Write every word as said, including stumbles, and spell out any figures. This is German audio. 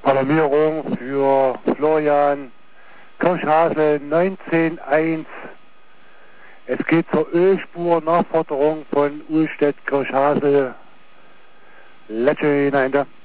Alarmierung für Florian Kirchhasel neunzehn eins. Es geht zur Ölspur Nachforderung von Uhlstedt Kirchhasel. Letzte hinein da.